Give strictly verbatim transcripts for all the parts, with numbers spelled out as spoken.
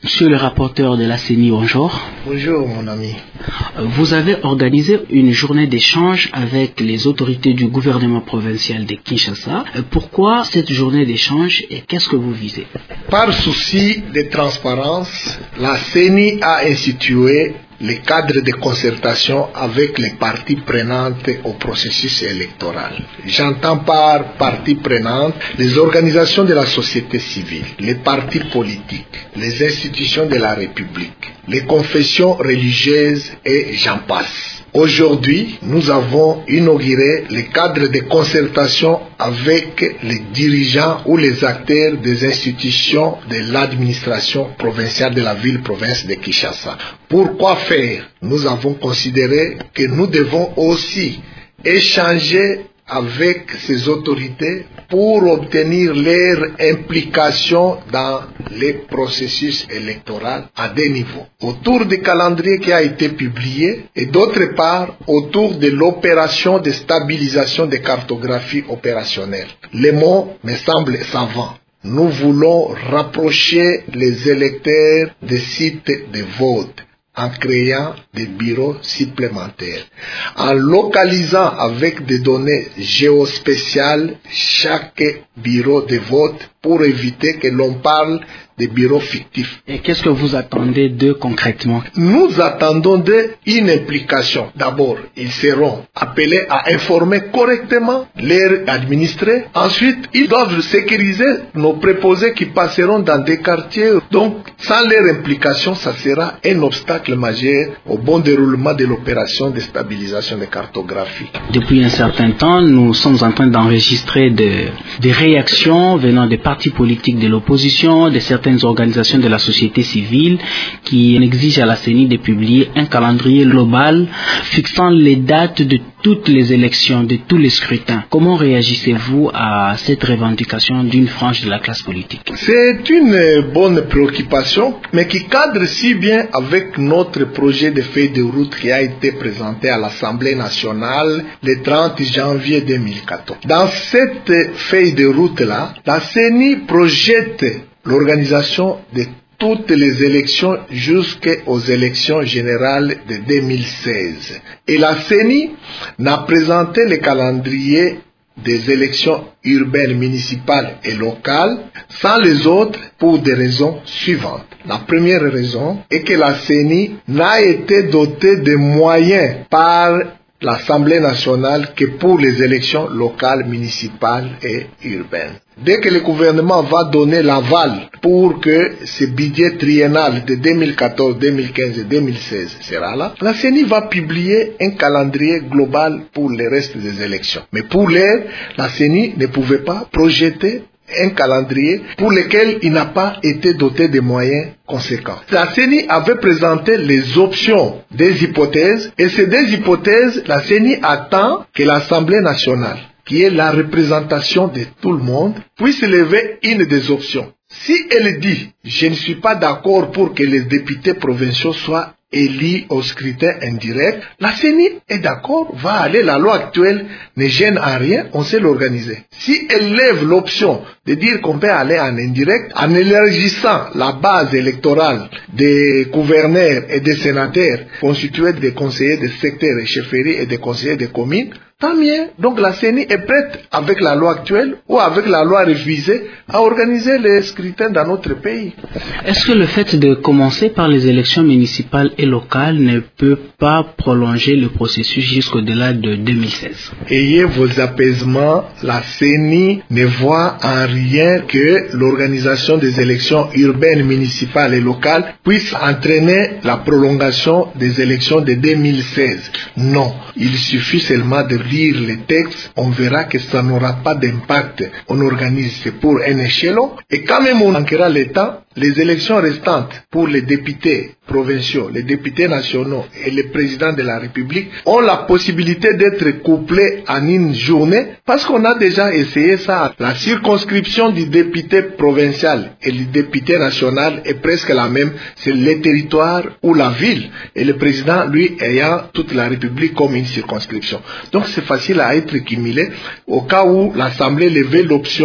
Monsieur le rapporteur de la C E N I, bonjour. Bonjour mon ami. Vous avez organisé une journée d'échange avec les autorités du gouvernement provincial de Kinshasa. Pourquoi cette journée d'échange et qu'est-ce que vous visez? Par souci de transparence, la C E N I a institué le cadre de concertation avec les parties prenantes au processus électoral. J'entends par parties prenantes les organisations de la société civile, les partis politiques, les institutions de la République, les confessions religieuses et j'en passe. Aujourd'hui, nous avons inauguré le cadre de concertation avec les dirigeants ou les acteurs des institutions de l'administration provinciale de la ville-province de Kinshasa. Pourquoi faire? Nous avons considéré que nous devons aussi échanger avec ces autorités pour obtenir leur implication dans les processus électoraux à deux niveaux. Autour du calendrier qui a été publié et d'autre part autour de l'opération de stabilisation des cartographies opérationnelles. Les mots me semblent savants. Nous voulons rapprocher les électeurs des sites de vote en créant des bureaux supplémentaires, en localisant avec des données géospatiales chaque bureau de vote pour éviter que l'on parle de bureaux fictifs. Et qu'est-ce que vous attendez d'eux concrètement? Nous attendons d'eux une implication. D'abord, ils seront appelés à informer correctement leurs administrés. Ensuite, ils doivent sécuriser nos préposés qui passeront dans des quartiers. Donc, sans leur implication, ça sera un obstacle majeur au bon déroulement de l'opération de stabilisation de cartographie. Depuis un certain temps, nous sommes en train d'enregistrer de, des réactions venant des partis politiques de l'opposition, de certaines organisations de la société civile qui exigent à la C E N I de publier un calendrier global fixant les dates de toutes les élections, de tous les scrutins. Comment réagissez-vous à cette revendication d'une frange de la classe politique? C'est une bonne préoccupation, mais qui cadre si bien avec notre projet de feuille de route qui a été présenté à l'Assemblée nationale le trente janvier deux mille quatorze. Dans cette feuille de route-là, la C E N I projette l'organisation de toutes les élections jusqu'aux élections générales de deux mille seize. Et la C E N I n'a présenté le calendrier des élections urbaines, municipales et locales sans les autres pour des raisons suivantes. La première raison est que la C E N I n'a été dotée de moyens par l'Assemblée nationale que pour les élections locales, municipales et urbaines. Dès que le gouvernement va donner l'aval pour que ce budget triennal de deux mille quatorze, deux mille quinze et deux mille seize sera là, la C E N I va publier un calendrier global pour le reste des élections. Mais pour l'heure, la C E N I ne pouvait pas projeter un calendrier pour lequel il n'a pas été doté de moyens conséquents. La C E N I avait présenté les options des hypothèses et ces deux hypothèses, la C E N I attend que l'Assemblée nationale, qui est la représentation de tout le monde, puisse lever une des options. Si elle dit « je ne suis pas d'accord pour que les députés provinciaux soient élus au scrutin indirect », la C E N I est d'accord, va aller, la loi actuelle ne gêne en rien, on sait l'organiser. Si elle lève l'option de dire qu'on peut aller en indirect, en élargissant la base électorale des gouverneurs et des sénateurs constitués des conseillers de secteurs et chefferies et des conseillers de communes, tant mieux. Donc la C E N I est prête avec la loi actuelle ou avec la loi révisée à organiser les scrutins dans notre pays. Est-ce que le fait de commencer par les élections municipales et locales ne peut pas prolonger le processus jusqu'au-delà de deux mille seize? Ayez vos apaisements, la C E N I ne voit en rien que l'organisation des élections urbaines, municipales et locales puisse entraîner la prolongation des élections de deux mille seize. Non, il suffit seulement de lire les textes, on verra que ça n'aura pas d'impact. On organise, c'est pour un échelon, et quand même on manquera le temps, les élections restantes pour les députés provinciaux, les députés nationaux et le président de la République ont la possibilité d'être couplés en une journée parce qu'on a déjà essayé ça. La circonscription du député provincial et du député national est presque la même, c'est le territoire ou la ville et le président, lui, ayant toute la République comme une circonscription. Donc c'est facile à être cumulé au cas où l'Assemblée levait l'option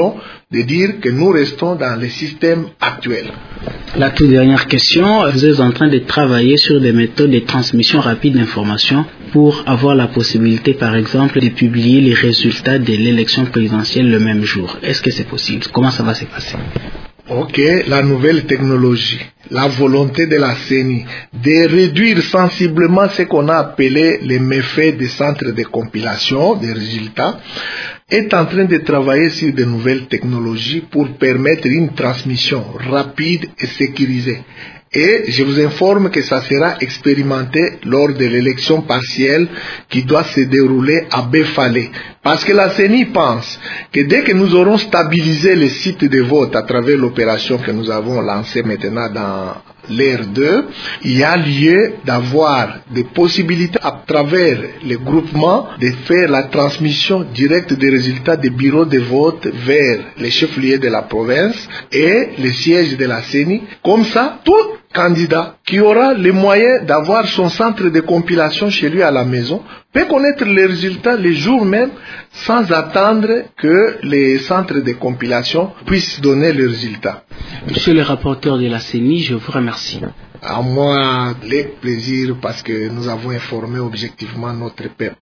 de dire que nous restons dans le système actuel. La toute dernière question, vous êtes en train de travailler sur des méthodes de transmission rapide d'informations pour avoir la possibilité, par exemple, de publier les résultats de l'élection présidentielle le même jour. Est-ce que c'est possible? Comment ça va se passer? Ok, la nouvelle technologie, la volonté de la C E N I de réduire sensiblement ce qu'on a appelé les méfaits des centres de compilation des résultats est en train de travailler sur de nouvelles technologies pour permettre une transmission rapide et sécurisée. Et je vous informe que ça sera expérimenté lors de l'élection partielle qui doit se dérouler à Befalé. Parce que la C E N I pense que dès que nous aurons stabilisé les sites de vote à travers l'opération que nous avons lancée maintenant dans l'R deux, il y a lieu d'avoir des possibilités à travers les groupements de faire la transmission directe des résultats des bureaux de vote vers les chefs-lieux de la province et les sièges de la C E N I. Comme ça, tout candidat qui aura les moyens d'avoir son centre de compilation chez lui à la maison peut connaître les résultats les jours même sans attendre que les centres de compilation puissent donner les résultats. Monsieur le rapporteur de la C E N I, je vous remercie. À moi, les plaisirs parce que nous avons informé objectivement notre peuple.